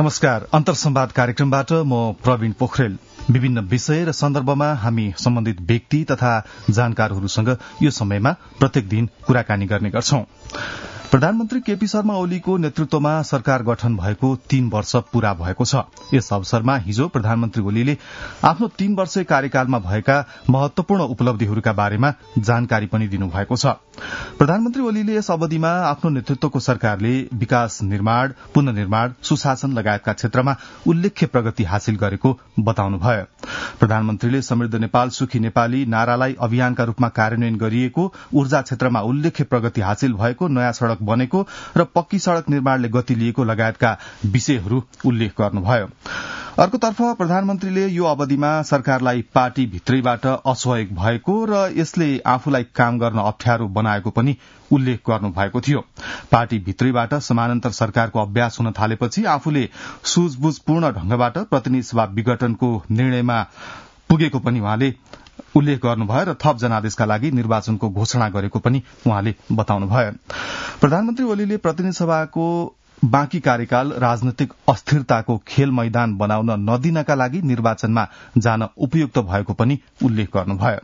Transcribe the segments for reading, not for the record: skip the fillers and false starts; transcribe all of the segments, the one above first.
नमस्कार। अन्तर्संवाद कार्यक्रमबाट म प्रवीण पोखरेल। विभिन्न विषय र सन्दर्भमा हामी सम्बन्धित व्यक्ति तथा जानकारहरूसँग यो समयमा प्रत्येक दिन कुराकानी गर्ने गर्छौं। प्रधानमन्त्री केपी शर्मा ओलीको नेतृत्वमा सरकार गठन भएको 3 वर्ष पूरा भएको छ। यस अवसरमा हिजो प्रधानमन्त्री ओलीले आफ्नो 3 वर्षे कार्यकालमा भएका महत्वपूर्ण उपलब्धिहरूका बारेमा जानकारी पनि दिनुभएको छ। प्रधानमन्त्री ओलीले यस अवधिमा आफ्नो नेतृत्वको सरकारले विकास, निर्माण, पुनर्निर्माण, सुशासन लगायतका क्षेत्रमा उल्लेख्य प्रगति हासिल गरेको बताउनुभयो। प्रधानमन्त्रीले समृद्ध नेपाल सुखी नेपाली नारालाई अभियानका रूपमा कार्यान्वयन गरिएको, ऊर्जा क्षेत्रमा उल्लेख्य प्रगति हासिल भएको, नयाँ सड़क बनेको र पक्की सड़क निर्माणले गति लिएको लगायतका विषयहरू उल्लेख गर्नुभयो। अर्कोतर्फ प्रधानमन्त्रीले यो अवधिमा सरकारलाई पार्टी भित्रैबाट असहयोग भएको र यसले आफूलाई काम गर्न अप्ठ्यारो बनाएको पनि उल्लेख गर्नुभएको थियो। पार्टी भित्रैबाट समानान्तर सरकारको अभ्यास हुन थालेपछि आफूले सूझबुझपूर्ण ढंगबाट प्रतिनिधि सभा विघटनको निर्णयमा पुगेको पनि उहाँले उल्लेख गर्नुभयो र थप जनादेशका लागि निर्वाचनको घोषणा गरेको पनि उहाँले बताउनुभयो। प्रधानमन्त्री ओलीले प्रतिनिधि सभाको बाँकी कार्यकाल राजनैतिक अस्थिरताको खेल मैदान बनाउन नदिनका लागि निर्वाचनमा जान उपयुक्त भएको पनि उल्लेख गर्नुभयो।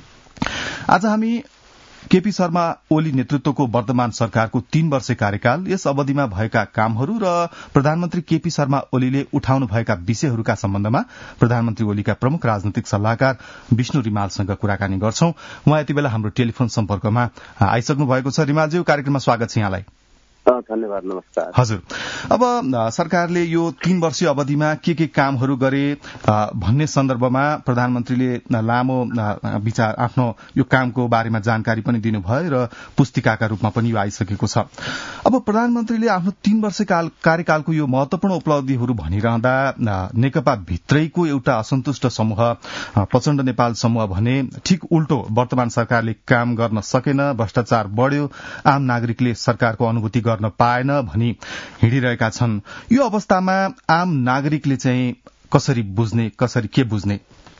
आज हामी केपी शर्मा ओली नेतृत्वको वर्तमान सरकारको 3 वर्षे कार्यकाल, यस अवधिमा भएका कामहरू र प्रधानमन्त्री केपी शर्मा ओलीले उठाउनु भएका विषयहरूका सम्बन्धमा प्रधानमन्त्री ओलीका प्रमुख राजनैतिक सल्लाहकार विष्णु रिमालसँग कुराकानी गर्छौं। उहाँ यति बेला हाम्रो टेलिफोन सम्पर्कमा आइसक्नु भएको छ। रिमालज्यू, कार्यक्रममा स्वागत छ यहाँलाई। धन्यवाद। नमस्कार। हजुर, अब सरकारले यो 3 वर्षीय अवधिमा के कामहरू गरे भन्ने सन्दर्भमा प्रधानमन्त्रीले लामो विचार आफ्नो यो कामको बारेमा जानकारी पनि दिनुभयो र पुस्तिकाका रूपमा पनि यो आइसकेको छ। अब प्रधानमन्त्रीले आफ्नो 3 वर्ष कार्यकालको यो महत्वपूर्ण उपलब्धिहरू भनिरहँदा नेकपा भित्रैको एउटा असन्तुष्ट समूह प्रचण्ड नेपाल समूह भने ठिक उल्टो, वर्तमान सरकारले काम गर्न सकेन, भ्रष्टाचार बढ़्यो, आम नागरिकले सरकारको अनुभूति गर्न पाएन भनी हिँडिरहेका छन्। यो अवस्थामा आम नागरिकले चाहिँ कसरी बुझ्ने, के बुझ्ने?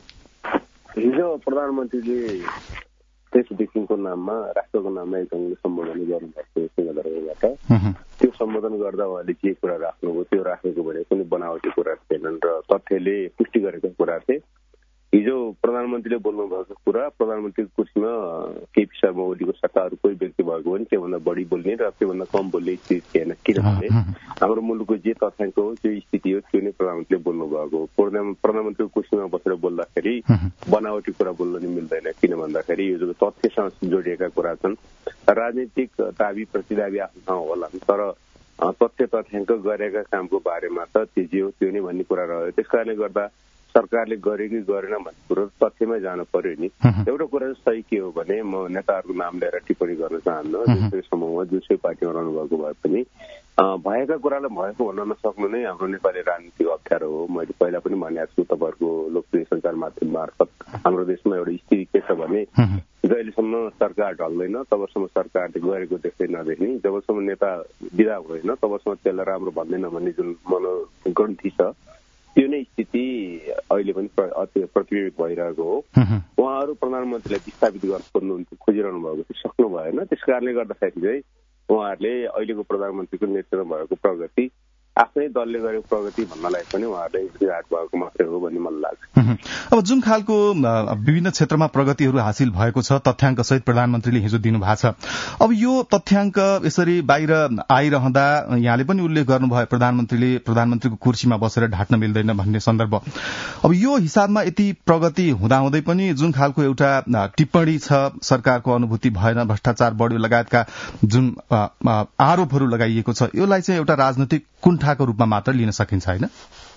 हिजो प्रधानमन्त्रीले देशदेखिको नाममा, राष्ट्रको नाममा एकदम सम्बोधन गर्नुभएको सिंहदरबारबाट। त्यो सम्बोधन गर्दा उहाँले के कुरा राख्नुभयो, त्यो राखेको भने कुनै बनावटी कुरा थिएनन् र तथ्यले पुष्टि गरेका कुरा थिए। हिजो प्रधानमन्त्रीले बोल्नु भएको कुरा, प्रधानमन्त्रीको कुर्सीमा केपी शर्मा ओलीको सट्टा अरू कोही व्यक्ति भएको भने त्योभन्दा बढी बोल्ने र त्योभन्दा कम बोल्ने स्थिति थिएन। किनभने हाम्रो मुलुकको जे तथ्याङ्क हो, जो स्थिति हो, त्यो नै प्रधानमन्त्रीले बोल्नु भएको। प्रधानमन्त्रीको कुर्सीमा बसेर बोल्दाखेरि बनावटी कुरा बोल्न नि मिल्दैन। किन भन्दाखेरि यो तथ्यसँग जोडिएका कुरा छन्। राजनीतिक दाबी प्रतिदाबी आफ्नो ठाउँ होला, तर तथ्य तथ्याङ्क गरेका कामको बारेमा त त्यो जे हो त्यो नै भन्ने कुरा रह्यो। त्यस कारणले गर्दा सरकारले गरे कि गरेन भन्ने कुरो तथ्यमै जानु पर्यो नि। एउटा कुरा सही के हो भने, म नेताहरूको नाम लिएर टिप्पणी गर्न चाहन्न। जुनसुकै समूहमा, जुनसुकै पार्टीमा रहनु भएको भए पनि भएका कुरालाई भएको भन्न नसक्नु नै हाम्रो नेपाली राजनीतिको अप्ठ्यारो हो। मैले पहिला पनि भनेको छु, तपाईँहरूको लोकप्रिय सञ्चार माध्यम मार्फत हाम्रो देशमा एउटा स्थिति के छ भने, जहिलेसम्म सरकार ढल्दैन तबसम्म सरकारले गरेको देख्दै नदेख्ने, जबसम्म नेता विदा भएन तबसम्म त्यसलाई राम्रो भन्दैन भन्ने जुन मनोगन्थी छ, त्यो नै स्थिति अहिले पनि प्रतिबिम्बित भइरहेको हो। उहाँहरू प्रधानमन्त्रीलाई विस्थापित गर्न खोजिरहनु भएको थियो, सक्नु भएन। त्यस कारणले गर्दाखेरि चाहिँ उहाँहरूले अहिलेको प्रधानमन्त्रीको नेतृत्वमा भएको प्रगति आफ्नै दलले गरेको प्रगति भन्नलाई पनि उहाँहरूले विराट भएको मात्रै हो भन्ने मलाई लाग्छ। अब जुन खालको विभिन्न क्षेत्रमा प्रगतिहरू हासिल भएको छ तथ्याङ्क सहित प्रधानमन्त्रीले हिजो दिनुभएको छ, अब यो तथ्याङ्क यसरी बाहिर आइरहँदा यहाँले पनि उल्लेख गर्नुभयो प्रधानमन्त्रीको कुर्सीमा बसेर ढाट्न मिल्दैन भन्ने सन्दर्भ। अब यो हिसाबमा यति प्रगति हुँदाहुँदै पनि जुन खालको एउटा टिप्पणी छ, सरकारको अनुभूति भएन, भ्रष्टाचार बढ्यो लगायतका जुन आरोपहरू लगाइएको छ, यसलाई चाहिँ एउटा राजनैतिक कुण्ठाको रूपमा मात्र लिन सकिन्छ होइन?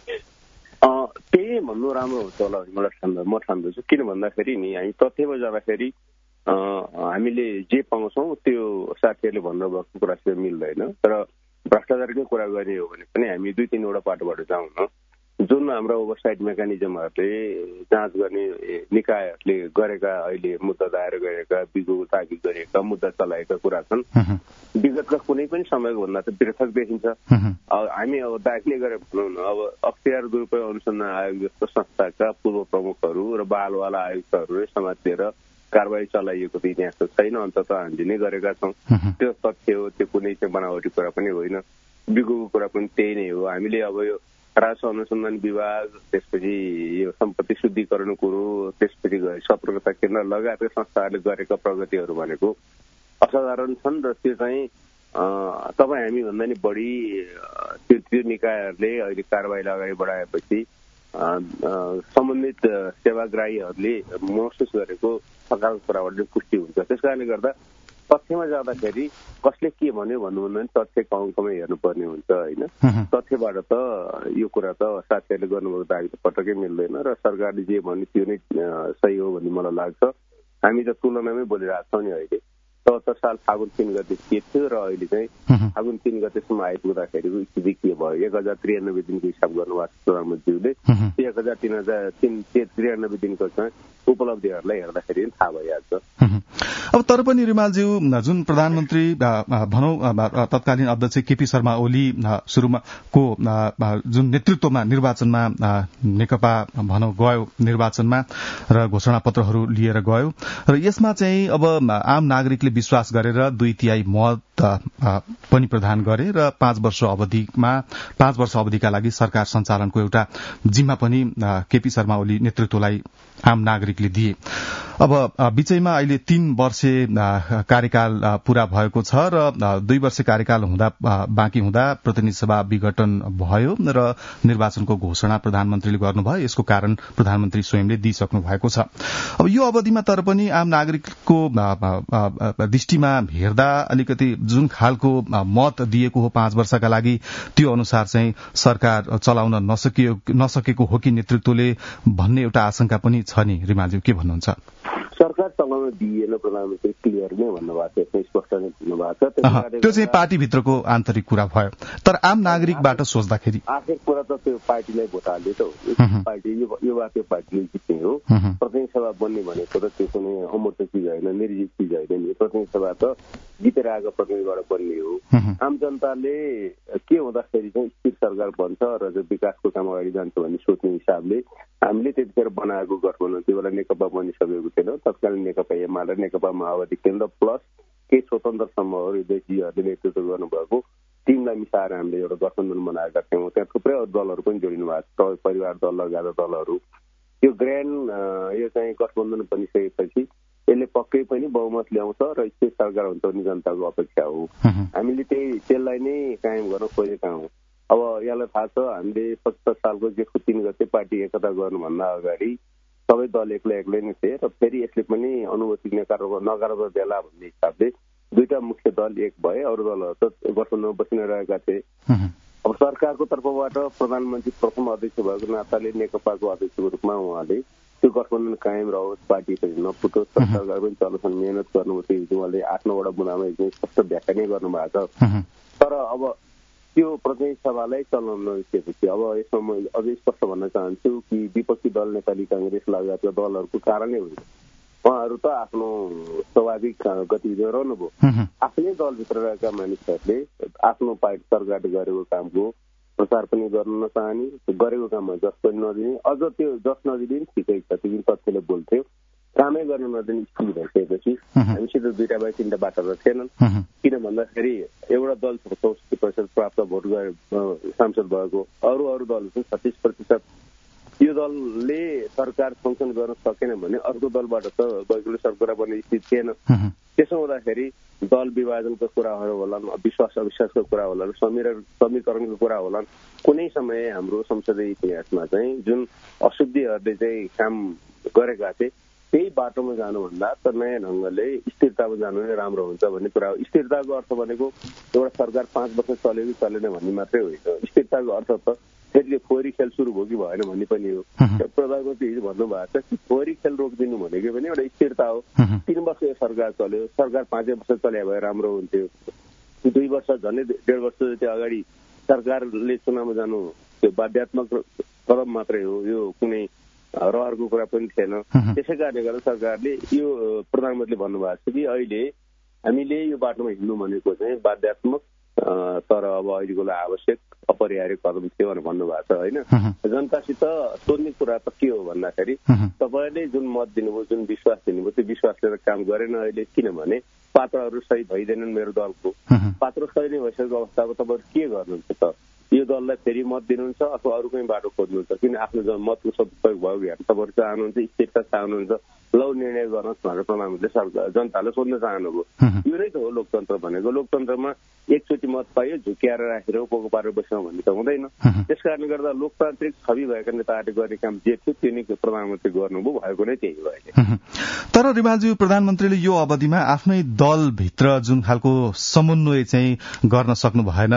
त्यही भन्नु राम्रो हुन्छ होला म ठान्दछु। किन भन्दाखेरि नि, हामी तथ्यमा जाँदाखेरि हामीले जे पाउँछौँ त्यो साथीहरूले भन्नुभएको कुरासित मिल्दैन। तर भ्रष्टाचारकै कुरा गर्ने हो भने पनि हामी 2-3 पाटोबाट जाउँ न। जुन हाम्रो ओभरसाइट मेकानिजमहरूले जाँच गर्ने निकायहरूले गरेका, अहिले मुद्दा दायर गरेका, बिगो ताबिज गरेका, मुद्दा चलाएका कुरा छन्, विगतका कुनै पनि समयको भन्दा त पृथक देखिन्छ। हामी अब दाखिले गरेर भनौँ न, अब अख्तियार दुरुपयोग अनुसन्धान आयोग जस्तो संस्थाका पूर्व प्रमुखहरू र बालवाला आयुक्तहरूले समातेर कारवाही चलाइएको त इतिहास छैन। अन्तत हामीले नै गरेका छौँ। त्यो तथ्य हो, त्यो कुनै चाहिँ बनावटी कुरा पनि होइन। बिगोको कुरा पनि त्यही नै हो। हामीले अब यो राजस्व अनुसन्धान विभाग, त्यसपछि यो सम्पत्ति शुद्धिकरण कुरो, त्यसपछि सतर्कता केन्द्र लगायतका संस्थाहरूले गरेका प्रगतिहरू भनेको असाधारण छन् र त्यो चाहिँ तपाईँ हामी भन्दा नि बढी त्यो निकायहरूले अहिले कारबाहीलाई अगाडि बढाएपछि सम्बन्धित सेवाग्राहीहरूले महसुस गरेको सकारात्मक कुराबाट पुष्टि हुन्छ। त्यस कारणले गर्दा तथ्यमा जाँदाखेरि कसले के भन्यो भन्नुभन्दा पनि तथ्यको अङ्कमै हेर्नुपर्ने हुन्छ होइन। तथ्यबाट त यो कुरा त साथीहरूले गर्नुभएको दाबी त पटक्कै मिल्दैन र सरकारले जे भन्यो त्यो नै सही हो भन्ने मलाई लाग्छ। हामी त तुलनामै बोलिरहेको छौँ नि। अहिले ७७ साल फागुन ३ गते के थियो र अहिले चाहिँ फागुन ३ गतेसम्म आइपुग्दाखेरिको स्थिति के भयो। 1093 दिनको हिसाब गर्नुभएको छ प्रधानमन्त्रीले। 1093 दिनको चाहिँ उपलब्धिहरूलाई हेर्दाखेरि थाहा भइहाल्छ। अब तर पनि रिमालज्यू, जुन प्रधानमन्त्री भनौं तत्कालीन अध्यक्ष केपी शर्मा ओली सुरुमा को जुन नेतृत्वमा निर्वाचनमा नेकपा भनौं गयो निर्वाचनमा र घोषणा पत्रहरू लिएर गयो र यसमा चाहिँ अब आम नागरिकले विश्वास गरेर 2/3 मत पनि प्रदान गरे र 5 वर्ष अवधिका लागि सरकार सञ्चालनको एउटा जिम्मा पनि केपी शर्मा ओली नेतृत्वलाई आम नागरिकले दिए। अब बीचैमा अहिले 3 वर्षे कार्यकाल पूरा भएको छ र 2 वर्षे कार्यकाल बाँकी हुँदा प्रतिनिधि सभा विघटन भयो र निर्वाचनको घोषणा प्रधानमन्त्रीले गर्नुभयो। यसको कारण प्रधानमन्त्री स्वयंले दिइसक्नु भएको छ। अब यो अवधिमा तर पनि आम नागरिकको दृष्टिमा हेर्दा अलिकति जुन खालको मत दिएको हो 5 वर्षका लागि त्यो अनुसार चाहिँ सरकार चलाउन नसकेको हो कि नेतृत्वले भन्ने एउटा आशंका पनि छ नि। रिमालज्यू, के भन्नुहुन्छ? सरकार चलाउन दिएन प्रधानमन्त्री क्लियर नै भन्नुभएको छ, स्पष्ट नै भन्नुभएको छ। त्यो चाहिँ पार्टीभित्रको आन्तरिक कुरा भयो। तर आम नागरिकबाट सोच्दाखेरि आखिर कुरा त त्यो पार्टीलाई भोट हाल्यो त हो। पार्टी यो वाक्य पार्टीले जित्ने हो। प्रतिनिधि सभा बन्ने भनेको त त्यो कुनै अमूर्त चिज होइन, निर्जीव चिज होइन नि। प्रतिनिधि सभा त जितेर आएको प्रतिनिधिबाट बन्ने हो। आम जनताले के हुँदाखेरि चाहिँ स्थिर सरकार बन्छ र विकासको काम अगाडि जान्छ भन्ने सोच्ने हिसाबले हामीले त्यतिखेर बनाएको गठबन्धन त्यो बेला नेकपा बनिसकेको थिएन। तत्कालीन नेकपा एमाले र नेकपा माओवादी केन्द्र प्लस केही स्वतन्त्र समूहहरू देशीहरूले नेतृत्व गर्नुभएको टिमलाई मिसाएर हामीले एउटा गठबन्धन बनाएका थियौँ। त्यहाँ थुप्रै अरू दलहरू पनि जोडिनु भएको छ, परिवार दल लगायत दलहरू। यो ग्रान्ड यो चाहिँ गठबन्धन बनिसकेपछि यसले पक्कै पनि बहुमत ल्याउँछ र स्थिर सरकार हुन्छ भन्ने जनताको अपेक्षा हो। हामीले त्यसलाई नै कायम गर्न खोजेका हौँ। अब यहाँलाई थाहा छ, हामीले ७७ सालको जेठको 3 गते पार्टी एकता गर्नुभन्दा अगाडि सबै दल एक्लै नै थिए र फेरि यसले पनि अनुभूति नकारात्मक बेला भन्ने हिसाबले 2टा मुख्य दल एक भए, अरू दलहरू त गठबन्धनमा बसि नै रहेका थिए। अब सरकारको तर्फबाट प्रधानमन्त्री प्रथम अध्यक्ष भएको नाताले नेकपाको अध्यक्षको रूपमा उहाँले त्यो गठबन्धन कायम रहोस्, पार्टी पनि नफुटोस्, सरकार पनि चलोस्, मेहनत गर्नुभयो। उहाँले 8-9 बुदामा एकदमै स्पष्ट व्याख्या नै गर्नुभएको छ। तर अब त्यो प्रतिनिधि सभालाई चलाउन नसकेपछि अब यसमा म अझै स्पष्ट भन्न चाहन्छु कि विपक्षी दल नेपाली कांग्रेस लगायतका दलहरूको कारणै होइन। उहाँहरू त आफ्नो स्वाभाविक गतिविधिमा रहनुभयो। आफ्नै दलभित्र रहेका मानिसहरूले आफ्नो पार्टी सरकारले गरेको कामको प्रचार पनि गर्न नचाहने, गरेको काममा जस पनि नदिने, अझ त्यो जस नदिने ठिकै छ, त्यो तथ्यले बोल्थ्यो। कामै गर्न नदिने स्थिति भइसकेपछि हामीसित 2टा बाई 3टा बाटो त थिएनन्। किन भन्दाखेरि एउटा दल 64% प्राप्त भोट गए सांसद भएको, अरू दल चाहिँ 36%। यो दलले सरकार फङ्सन गर्न सकेन भने अर्को दलबाट त वैकल्पिक सरकार बन्ने स्थिति थिएन। त्यसो हुँदाखेरि दल विभाजनको कुराहरू होलान्, विश्वास अविश्वासको कुरा होलान्, समीकरणको कुरा होलान्। कुनै समय हाम्रो संसदीय इतिहासमा चाहिँ जुन अशुद्धिहरूले चाहिँ काम गरेका थिए त्यही बाटोमा जानुभन्दा त नयाँ ढङ्गले स्थिरतामा जानु नै राम्रो हुन्छ भन्ने कुरा हो। स्थिरताको अर्थ भनेको एउटा सरकार 5 वर्ष चल्यो कि चलेन भन्ने मात्रै होइन। स्थिरताको अर्थ त फेरि फोहोरी खेल सुरु भयो कि भएन भन्ने पनि हो। प्रधानमन्त्री हिजो भन्नुभएको छ कि फोहोरी खेल रोकिदिनु भनेको पनि एउटा स्थिरता हो। 3 वर्ष यो सरकार चल्यो, सरकार 5 वर्ष चल्या भए राम्रो हुन्थ्यो। 2 वर्ष झन्डै 1.5 वर्ष जति अगाडि सरकारले चुनावमा जानु त्यो बाध्यात्मक कदम मात्रै हो, यो कुनै रहरको कुरा पनि थिएन। त्यसै कारणले गर्दा सरकारले यो प्रधानमन्त्रीले भन्नुभएको छ कि अहिले हामीले यो बाटोमा हिँड्नु भनेको चाहिँ बाध्यात्मक तर अब अहिलेको लागि आवश्यक अपरिहार्य कदम थियो भनेर भन्नुभएको छ होइन। जनतासित सोध्ने कुरा त के हो भन्दाखेरि तपाईँले जुन मत दिनुभयो, जुन विश्वास दिनुभयो, त्यो विश्वास लिएर काम गरेन अहिले। किनभने पात्रहरू सही भइदिएनन् मेरो दलको। पात्र सही नै भइसकेको अवस्थामा तपाईँहरू के गर्नुहुन्छ त? यो दललाई फेरि मत दिनुहुन्छ अथवा अरू कुनै बाटो खोज्नुहुन्छ, किन आफ्नो मतको सदुपयोग भयो कि तपाईँहरू चाहनुहुन्छ, स्थिरता चाहनुहुन्छ, लौ निर्णय गर्नुहोस् भनेर प्रधानमन्त्रीले जनताले सोध्न चाहनुभयो। यो नै त हो लोकतन्त्र भनेको। लोकतन्त्रमा एकचोटि मत पाइयो झुक्याएर राखेर उपको पारेर बस्नु भन्ने त हुँदैन। त्यस कारणले गर्दा लोकतान्त्रिक छवि भएका नेताहरूले गर्ने काम जे थियो त्यो नै प्रधानमन्त्री गर्नुभयो, भएको नै त्यही भयो। तर रिमालज्यू, प्रधानमन्त्रीले यो अवधिमा आफ्नै दलभित्र जुन खालको समन्वय चाहिँ गर्न सक्नु भएन,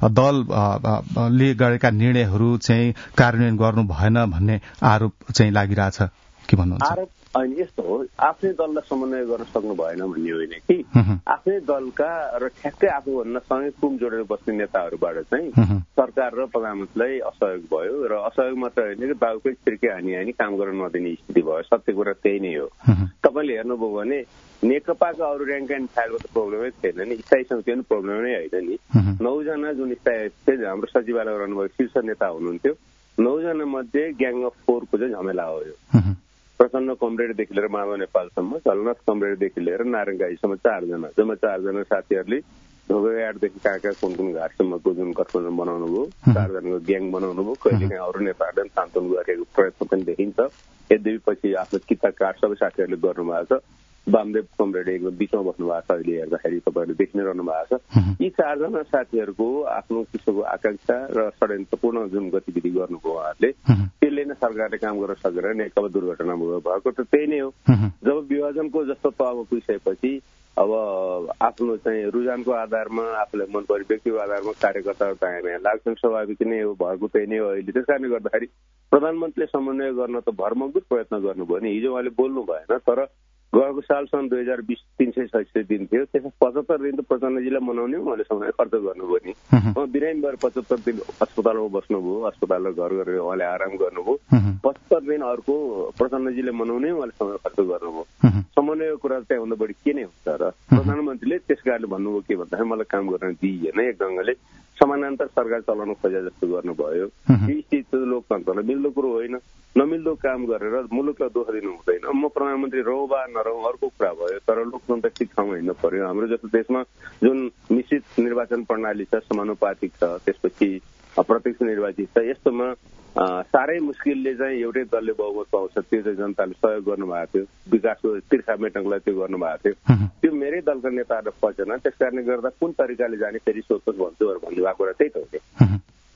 दलले गरेका निर्णयहरू चाहिँ कार्यान्वयन गर्नु भएन भन्ने आरोप चाहिँ लागिरहेछ, के भन्नुहुन्छ? आरोप होइन, यस्तो हो, आफ्नै दललाई समन्वय गर्न सक्नु भएन भन्ने होइन कि आफ्नै दलका र ठ्याक्कै आफूभन्दा सँगै कुम जोडेर बस्ने नेताहरूबाट चाहिँ सरकार र प्रधानमन्त्रीलाई असहयोग भयो र असहयोग मात्र होइन कि बाबुकै छिर्के हानी काम गर्न नदिने स्थिति भयो। सत्य कुरा त्यही नै हो। तपाईँले हेर्नुभयो भने नेकपाको अरू ऱ्याङ्क एन्ड फाइलको त प्रब्लमै थिएन नि, स्थायी समिति पनि प्रब्लम नै होइन नि। 9 जना जुन स्थायी हाम्रो सचिवालय रहनुभएको शीर्ष नेता हुनुहुन्थ्यो, 9 जना मध्ये ग्याङ अफ 4 को चाहिँ झमेला हो यो। प्रसन्न कमरेडदेखि लिएर माधव नेपालसम्म, झलनाथ कमरेडदेखि लिएर नारायणगाईसम्म 4 जना, जम्मा 4 जना साथीहरूले ढोकाघाटदेखि कहाँ कुन घाटसम्मको जुन गठबन्धन बनाउनु भयो, 4 जनाको ग्याङ बनाउनु भयो। कहिलेकाहीँ अरू नेताहरूले सान्तवन गरेको प्रयत्न पनि देखिन्छ। यद्यपि पछि आफ्नो किता काट सबै साथीहरूले गर्नुभएको छ। वामदेव कमरेड एकदम बिचमा बस्नु भएको छ, अहिले हेर्दाखेरि तपाईँहरूले देखि नै रहनु भएको छ। यी 4 जना साथीहरूको आफ्नो किसिमको आकांक्षा र षड्यन्त्रपूर्ण जुन गतिविधि गर्नुभयो उहाँहरूले, त्यसले नै सरकारले काम गर्न सकेर नेकपा दुर्घटना भएको त त्यही नै हो। जब विभाजनको जस्तो तहमा पुगिसकेपछि अब आफ्नो चाहिँ रुझानको आधारमा आफूलाई मन परे व्यक्तिको आधारमा कार्यकर्ताहरू चाहिँ लाग्छन्, स्वाभाविक नै हो, भएको त्यही नै हो अहिले। त्यस कारणले गर्दाखेरि प्रधानमन्त्रीले समन्वय गर्न त भरमग्दुर प्रयत्न गर्नुभयो नि। हिजो उहाँले बोल्नु भएन, तर गएको साल सन् 2020 366 दिन थियो, त्यसमा 75 दिन त प्रचण्डजीलाई मनाउने उहाँले समय खर्च गर्नुभयो नि। उहाँ बिरामी भएर 75 दिन अस्पतालमा बस्नुभयो, अस्पताल र घर गरेर उहाँले आराम गर्नुभयो। 75 दिन अर्को प्रचण्डजीले मनाउने उहाँले समय खर्च गर्नुभयो। समन्वयको कुरा त्यहाँभन्दा बढी के नै हुन्छ र? प्रधानमन्त्रीले त्यस कारणले भन्नुभयो के भन्दाखेरि मलाई काम गर्न दिइएन, एक ढङ्गले समानान्तर सरकार चलाउन खोजे जस्तो गर्नुभयो। यो स्थिति लोकतन्त्रलाई मिल्दो कुरो होइन। नमिल्दो काम गरेर मुलुकलाई दुःख दिनु हुँदैन। म प्रधानमन्त्री रहँ वा नरहँ अर्को कुरा भयो, तर लोकतन्त्र ठिक ठाउँमा हिँड्नु पर्यो। हाम्रो जस्तो देशमा जुन मिश्रित निर्वाचन प्रणाली छ, समानुपातिक छ, त्यसपछि अप्रत्यक्ष निर्वाचित छ, यस्तोमा साह्रै मुस्किलले चाहिँ एउटै दलले बहुमत पाउँछ। त्यो चाहिँ जनताले सहयोग गर्नुभएको थियो, विकासको तिर्खा मेटाउनलाई त्यो गर्नुभएको थियो। त्यो मेरै दलका नेताहरू पचेन। त्यस कारणले गर्दा कुन तरिकाले जाने फेरि सोध्नुहोस् भन्छु भन्नुभएको कुरा त्यही त हो।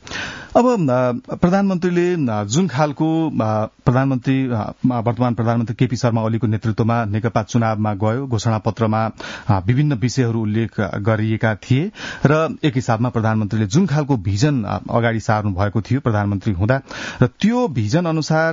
अब प्रधानमन्त्रीले जुन खालको वर्तमान प्रधानमन्त्री केपी शर्मा ओलीको नेतृत्वमा नेकपा चुनावमा गयो, घोषणा पत्रमा विभिन्न विषयहरू उल्लेख गरिएका थिए र एक हिसाबमा प्रधानमन्त्रीले जुन खालको भिजन अगाडि सार्नु भएको थियो प्रधानमन्त्री हुँदा, र त्यो भिजन अनुसार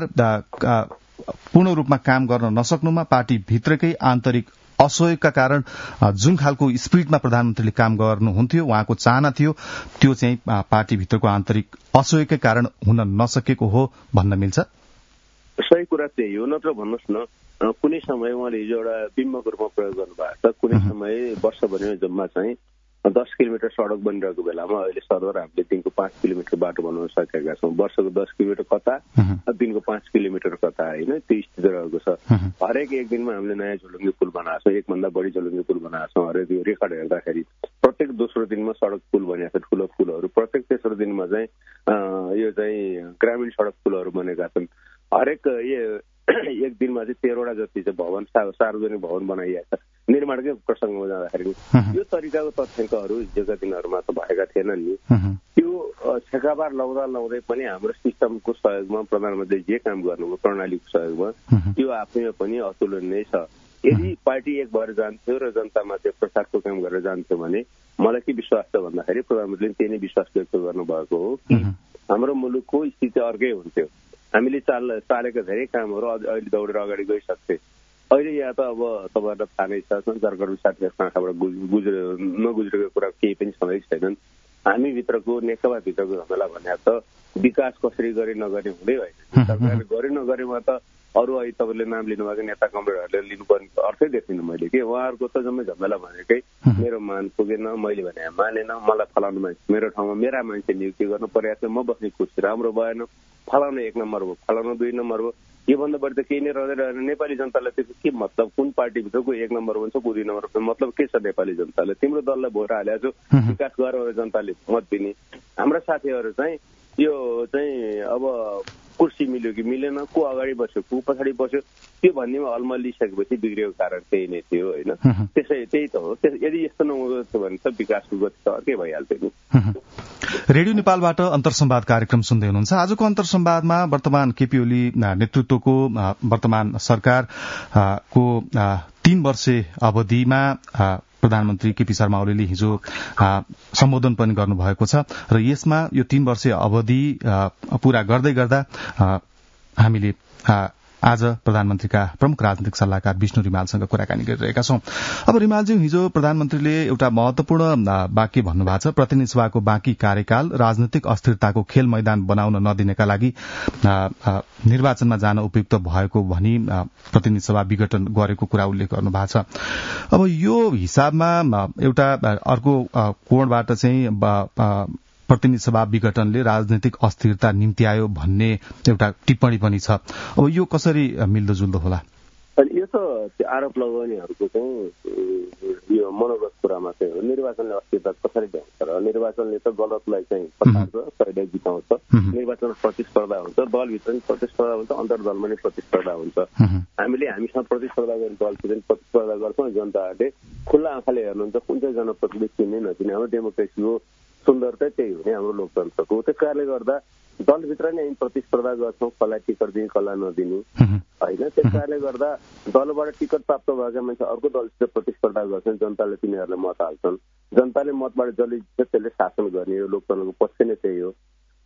पूर्ण रूपमा काम गर्न नसक्नुमा पार्टी भित्रकै आन्तरिक असहयोगका कारण जुन खालको स्पिडमा प्रधानमन्त्रीले काम गर्नुहुन्थ्यो, उहाँको चाहना थियो, त्यो चाहिँ पार्टीभित्रको आन्तरिक असहयोगकै कारण हुन नसकेको हो भन्न मिल्छ। सही कुरा त्यही हो। नत्र भन्नुहोस् न, कुनै समय उहाँले हिजो एउटा बिम्बको रूपमा प्रयोग गर्नुभएको छ। कुनै समय वर्षभरिमा जम्मा चाहिँ 10 किलोमिटर सड़क बनिरहेको बेलामा अहिले सर्वर हामीले दिनको 5 किलोमिटर बाटो बनाउन सकेका छौँ। वर्षको 10 किलोमिटर कता, दिनको 5 किलोमिटर कता, होइन, त्यो स्थिति रहेको छ। हरेक एक दिनमा हामीले नयाँ झोलुङ्गे पुल बनाएको छौँ, एकभन्दा बढी झोलुङ्गे पुल बनाएको छौँ। हरेक यो रेकर्ड हेर्दाखेरि प्रत्येक दोस्रो दिनमा सड़क पुल बनिएको छ, ठुलो पुलहरू। प्रत्येक तेस्रो दिनमा चाहिँ यो चाहिँ ग्रामीण सड़क पुलहरू बनेका छन्। हरेक एक दिनमा चाहिँ 13वटा जति चाहिँ भवन, सार्वजनिक भवन बनाइएको छ। निर्माणकै प्रसङ्गमा जाँदाखेरि यो तरिकाको तथ्याङ्कहरू हिजोका दिनहरूमा त भएका थिएनन् नि। त्यो ठेकाबार लाउँदै पनि हाम्रो सिस्टमको सहयोगमा प्रधानमन्त्रीले जे काम गर्नुभयो, प्रणालीको सहयोगमा, त्यो आफैमा पनि अतुलनीय छ। यदि पार्टी एक भएर जान्थ्यो र जनतामा त्यो प्रचारको काम गरेर जान्थ्यो भने मलाई के विश्वास छ भन्दाखेरि प्रधानमन्त्रीले त्यही नै विश्वास व्यक्त गर्नुभएको हो कि हाम्रो मुलुकको स्थिति अर्कै हुन्थ्यो। हामीले चालेका धेरै कामहरू अहिले दौडेर अगाडि गइसक्थे। अहिले यहाँ त अब तपाईँहरूलाई थाहा नै छ, संसारकर्मी साथीहरूको आँखाबाट नगुज्रेको कुरा केही पनि सधैँ छैनन्। हामी भित्रको नेकपा भित्रको झमेला भने त विकास कसरी गरे नगरे हुँदै होइन। सरकारले गरे नगरेमा त अरू अहिले तपाईँले नाम लिनुभएको नेता कमरेडहरूले लिनुपर्ने अर्थै देख्दिनँ मैले कि उहाँहरूको त जम्मै झमेला भनेकै मेरो मान पुगेन, मैले भने मानेन, मलाई फलाउनु मान्छे मेरो ठाउँमा मेरा मान्छे नियुक्ति गर्नु परेको थियो, म बस्ने कुर्सी राम्रो भएन, फलाउनु 1 नम्बर भयो, फलाउनु 2 नम्बर भयो। योभन्दा बढी त केही नै रहँदैन। नेपाली जनतालाई त्यसको के मतलब? कुन पार्टीभित्र को 1 नम्बर हुन्छ, को 2 नम्बर मतलब के छ? नेपाली जनताले तिम्रो दललाई भोट हालेको छु, विकास गर भनेर जनताले मत दिने। हाम्रा साथीहरू चाहिँ यो चाहिँ अब कुर्सी मिल्यो कि मिलेन, को अगाडि बस्यो को पछाडि बस्यो त्यो भन्नेमा अल्मलिसकेपछि बिग्रेको कारण त्यही नै थियो होइन। त्यही त हो। यदि यस्तो नहुँदो भने त विकासको गति त अर्कै भइहाल्थ्यो नि। रेडियो नेपालबाट अन्तर्संवाद कार्यक्रम सुन्दै हुनुहुन्छ। आजको अन्तर्संवादमा वर्तमान केपी ओली नेतृत्वको वर्तमान सरकार को 3 वर्षे अवधिमा प्रधानमन्त्री केपी शर्मा ओलीले हिजो सम्बोधन पनि गर्नुभएको छ र यसमा यो 3 वर्षे अवधि पूरा गर्दै गर्दा हामीले आज प्रधानमन्त्रीका प्रमुख राजनीतिक सल्लाहकार विष्णु रिमालसँग कुराकानी गरिरहेका छौं। अब रिमालजी, हिजो प्रधानमन्त्रीले एउटा महत्वपूर्ण वाक्य भन्नुभएको छ, प्रतिनिधि सभाको बाँकी कार्यकाल राजनीतिक अस्थिरताको खेल मैदान बनाउन नदिनका लागि निर्वाचनमा जान उपयुक्त भएको भनी प्रतिनिधि सभा विघटन गरेको कुरा उल्लेख गर्नुभएको छ। अब यो हिसाबमा एउटा अर्को कोणबाट चाहिँ प्रतिनिधि सभा विघटनले राजनीतिक अस्थिरता निम्त्यायो भन्ने एउटा टिप्पणी पनि छ। अब यो कसरी मिल्दोजुल्दो होला? यो त आरोप लगाउनेहरूको चाहिँ यो मनोगत कुरामा चाहिँ हो। निर्वाचनले अस्थिरता कसरी ल्याउँछ र निर्वाचनले त गलतलाई चाहिँ पछाड्छ, सहीलाई जिताउँछ। निर्वाचन प्रतिस्पर्धा हुन्छ, दलभित्र पनि प्रतिस्पर्धा हुन्छ, अन्तर्दलमा पनि प्रतिस्पर्धा हुन्छ। हामीसँग प्रतिस्पर्धा गर्ने दलसित पनि प्रतिस्पर्धा गर्छौँ। जनताहरूले खुल्ला आँखाले हेर्नुहुन्छ कुन चाहिँ जनप्रतिनिधि चिन्ने नचिन्ने। हाम्रो डेमोक्रेसीको सुन्दरता त्यही हो नि हाम्रो लोकतन्त्रको। त्यस कारणले गर्दा दलभित्र नै हामी प्रतिस्पर्धा गर्छौँ, कसलाई टिकट दिने कसलाई नदिने होइन। त्यस कारणले गर्दा दलबाट टिकट प्राप्त भएका मान्छे अर्को दलसित प्रतिस्पर्धा गर्छन्, जनताले तिनीहरूलाई मत हाल्छन्। जनताले मतबाट जसले त्यसले शासन गर्ने यो लोकतन्त्रको पक्ष नै त्यही हो।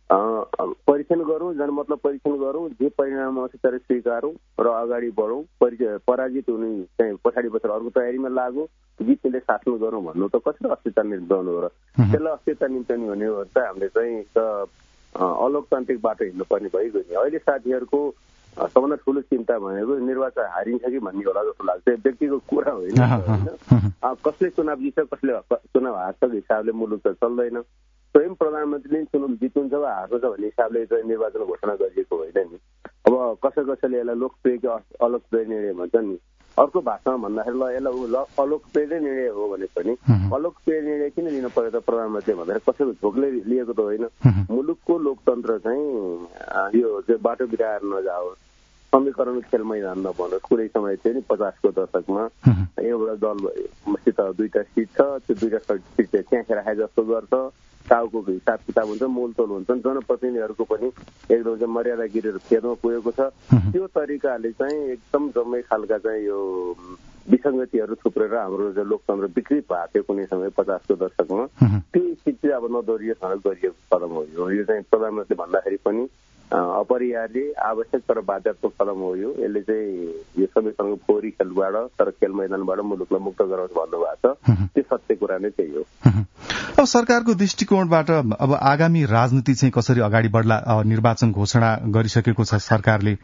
परीक्षण गरौँ, जनमतलाई परीक्षण गरौँ, जे परिणाम आउँछ त्यसलाई स्वीकारौँ र अगाडि बढौँ। पराजित हुने चाहिँ पछाडि बसेर अर्को तयारीमा लागौँ, जित्नेले शासन गरौँ भन्नु त कसरी अस्थिरता निर्माण हो र त्यसलाई अस्थिरता निम्त्याउने भने हो त हामीले चाहिँ अलोकतान्त्रिक बाटो हिँड्नुपर्ने भइगयो नि। अहिले साथीहरूको सबभन्दा ठुलो चिन्ता भनेको निर्वाचन हारिन्छ कि भन्ने होला जस्तो लाग्छ। व्यक्तिको कुरा होइन होइन। कसले चुनाव जित्छ कसले चुनाव हार्छ हिसाबले मुलुक त चल्दैन। स्वयं प्रधानमन्त्रीले चुनाव जित्नुहुन्छ वा हार्छ भन्ने हिसाबले चाहिँ निर्वाचन घोषणा गरिएको होइन नि। अब कसैले यसलाई लोकप्रिय कि अलोकप्रिय निर्णय भन्छ नि। अर्को भाषामा भन्दाखेरि यसलाई अलोकप्रिय निर्णय हो भने पनि अलोकप्रिय निर्णय किन लिनु पर्यो त प्रधानमन्त्रीले भन्दाखेरि कसैको झोकले लिएको त होइन। मुलुकको लोकतन्त्र चाहिँ यो बाटो बिराएर नजाओस्, समीकरण खेल मैदान नबनोस्। कुनै समय थियो नि 50को दशकमा एउटा दलसित 2टा सिट छ, त्यो 2टा सिट चाहिँ त्यहाँ राखे जस्तो गर्छ। टाउको हिसाब किताब हुन्छ, मोलतोल हुन्छन्। जनप्रतिनिधिहरूको पनि एकदम चाहिँ मर्यादा गिरेर फेर्न पुगेको छ। त्यो तरिकाले चाहिँ एकदम जम्मै खालका चाहिँ यो विसङ्गतिहरू थुप्रेर हाम्रो लोकतन्त्र विकृत भएको थियो कुनै समय 50को दशकमा। त्यो स्थिति अब नदोहोरियोस् भनेर गरिएको कदम हो यो चाहिँ प्रधानमन्त्री भन्दाखेरि पनि अपरिहार्य आवश्यक तर बाध्यात्मक कदम हो यो। यसले चाहिँ यो सबैसँग फोहोरी खेलबाट तर खेल मैदानबाट मुलुकलाई मुक्त गराउँछ भन्नुभएको छ। त्यो सत्य कुरा नै त्यही हो। अब सरकारको दृष्टिकोणबाट अब आगामी राजनीति चाहिँ कसरी अगाडि बढ्ला? निर्वाचन घोषणा गरिसकेको छ सरकारले।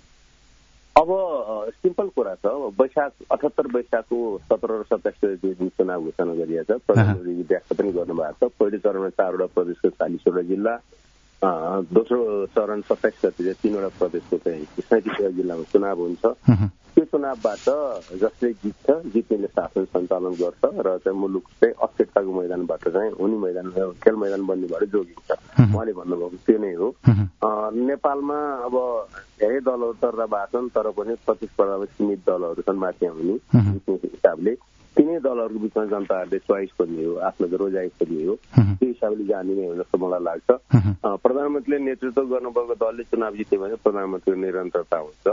अब सिम्पल कुरा छ। वैशाख 78 वैशाखको 17 र 27 दिन चुनाव घोषणा गरिएको छ। प्रधानमन्त्रीले व्याख्या पनि गर्नुभएको छ। पहिलो चरणमा 4वटा प्रदेशको 40वटा जिल्ला, दोस्रो चरण 27 गते 3वटा प्रदेशको चाहिँ 37वटा जिल्लामा चुनाव हुन्छ। त्यो चुनावबाट जसले जित्नेले शासन सञ्चालन गर्छ र चाहिँ मुलुक चाहिँ अस्थिरताको मैदानबाट चाहिँ हुने मैदान खेल मैदान बन्नेबाट जोगिन्छ। उहाँले भन्नुभएको त्यो नै हो। नेपालमा अब धेरै दलहरू तर्दा भएको छन् तर पनि प्रतिस्पर्धामा सीमित दलहरू छन् माथि आउने हिसाबले। तिनै दलहरूको बिचमा जनताहरूले चोइस खोज्ने हो, आफ्नो रोजाइ खोज्ने हो। त्यो हिसाबले जाने नै हो जस्तो मलाई लाग्छ। प्रधानमन्त्रीले नेतृत्व गर्नुभएको दलले चुनाव जित्यो भने प्रधानमन्त्रीको निरन्तरता हुन्छ।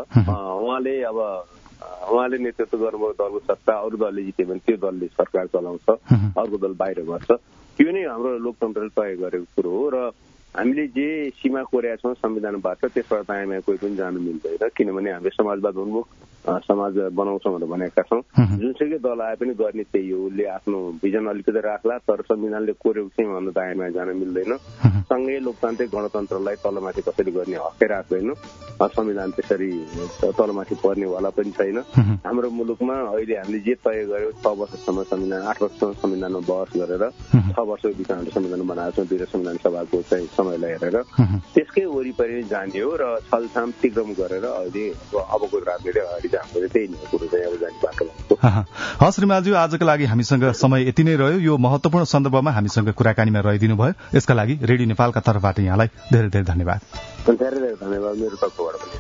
उहाँले नेतृत्व गर्नुभएको दलको सत्ता अरू दलले जित्यो भने त्यो दलले सरकार चलाउँछ, अर्को दल बाहिर गर्छ। त्यो नै हाम्रो लोकतन्त्रले तय गरेको कुरो हो र हामीले जे सीमा कोरेका छौँ संविधानबाट त्यसबाट दायाँ कोही पनि जानु मिल्दैन। किनभने हामीले समाजवाद उन्मुख समाज बनाउँछौँ भनेर भनेका छौँ। जुनसुकै दल आए पनि गर्ने त्यही हो। उसले आफ्नो भिजन अलिकति राख्ला, तर संविधानले कोरेको चाहिँ भन्दा दायाँमा जान मिल्दैन। सँगै लोकतान्त्रिक गणतन्त्रलाई तलमाथि कसरी गर्ने हकै राख्दैन। संविधान त्यसरी तलमाथि पर्नेवाला पनि छैन। हाम्रो मुलुकमा अहिले हामीले जे तय गर्यो 6 वर्षसम्म संविधान, 8 वर्षसम्म संविधानमा बहस गरेर 6 वर्षको बिचमा हामीले संविधान बनाएको छौँ, 2 संविधान सभाको चाहिँ समयलाई हेरेर त्यसकै वरिपरि जाने हो र छलछाम तिक्रम गरेर अहिले अबको राजनीति अगाडि जानु त्यही नै कुरो चाहिँ अब जाने बाटो भएको। हस् रिमालज्यू, आजको लागि हामीसँग समय यति नै रह्यो। यो महत्वपूर्ण सन्दर्भमा हामीसँग कुराकानीमा रहिदिनु भयो, यसका लागि रेडियो नेपालका तर्फबाट यहाँलाई धेरै धेरै धन्यवाद। धेरै धेरै धन्यवाद मेरो तर्फबाट पनि।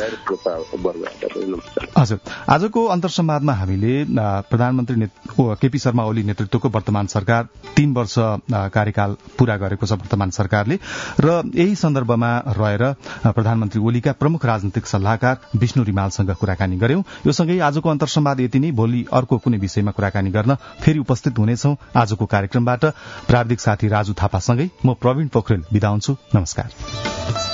हजुर, आजको अन्तर्संवादमा हामीले प्रधानमन्त्री केपी शर्मा ओली नेतृत्वको वर्तमान सरकार 3 वर्ष कार्यकाल पूरा गरेको छ वर्तमान सरकारले, र यही सन्दर्भमा रहेर प्रधानमन्त्री ओलीका प्रमुख राजनीतिक सल्लाहकार विष्णु रिमालसँग कुराकानी गर्यौं। यो सँगै आजको अन्तर्संवाद यति नै। भोलि अर्को कुनै विषयमा कुराकानी गर्न फेरि उपस्थित हुनेछौं। आजको कार्यक्रमबाट प्राविधिक साथी राजु थापासँगै म प्रवीण पोखरेल बिदा हुन्छु। नमस्कार।